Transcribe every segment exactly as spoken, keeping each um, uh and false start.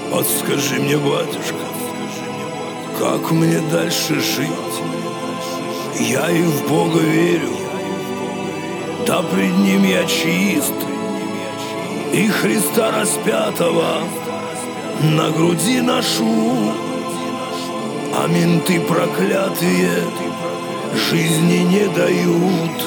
Подскажи мне, батюшка, как мне дальше жить? Я и в Бога верю, да пред Ним я чист, и Христа распятого на груди ношу. А менты проклятые жизни не дают.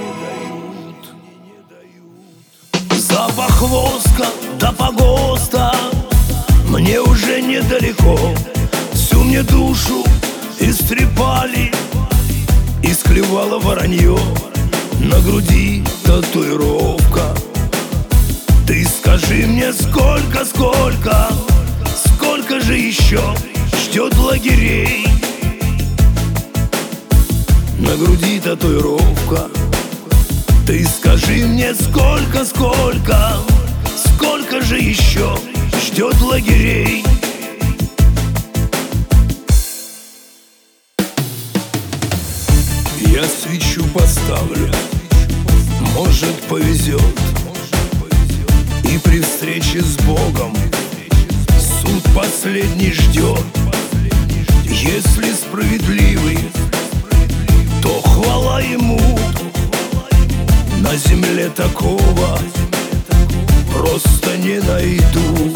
Запах воска до погоста мне уже недалеко. Всю мне душу истрепали, исклевало воронье. На груди татуировка. Ты скажи мне, сколько, сколько, сколько же еще ждет лагерей? На груди татуировка. Ты скажи мне, сколько, сколько, сколько же еще ждет лагерей? Я свечу поставлю, может, повезет, и при встрече с Богом суд последний ждет. Если справедливый, то хвала Ему. На земле такого просто не найду.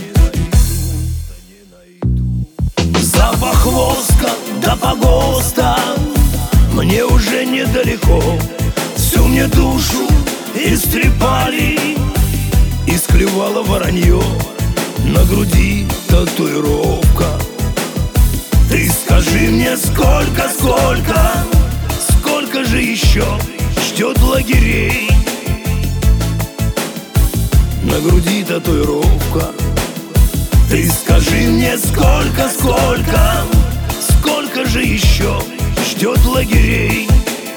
Запах воска до погоста мне уже недалеко. Всю мне душу истрепали, исклевало воронье. На груди татуировка. Ты скажи мне, сколько, сколько, сколько же еще ждет лагерей? На груди татуировка. Ты скажи мне, сколько, сколько, сколько же еще ждет лагерей?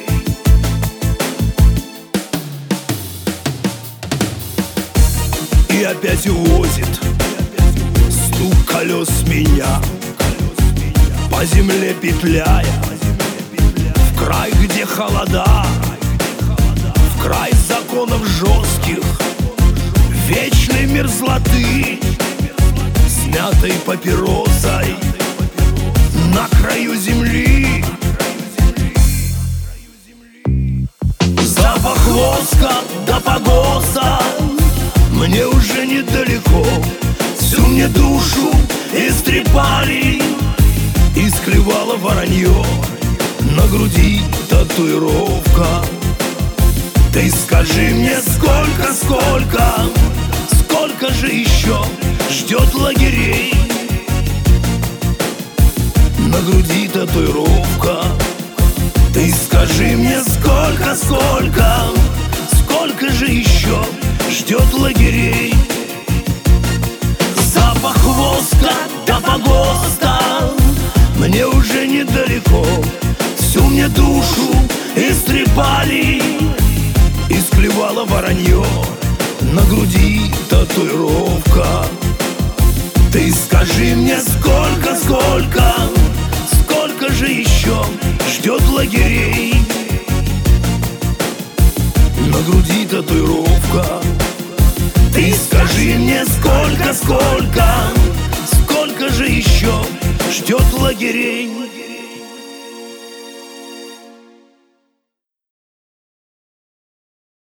И опять увозит стук колес меня, по земле петляя, в край, где холода, в край законов жестких, вечной мерзлоты, смятой папиросой на краю земли. Запах воска до погоста мне уже недалеко. Всю мне душу истрепали, исклевало воронье. На груди татуировка. Ты скажи мне, сколько, сколько, сколько же еще ждет лагерей? На груди татуировка. Ты скажи мне, сколько, сколько, сколько же еще ждет лагерей? Запах воска до погоста мне уже недалеко. Всю мне душу истрепали, исклевало воронье. На груди татуировка. Ты скажи мне, сколько, сколько, сколько же еще ждет лагерей? На груди татуировка. Ты скажи мне, сколько, сколько, сколько же еще ждет лагерей?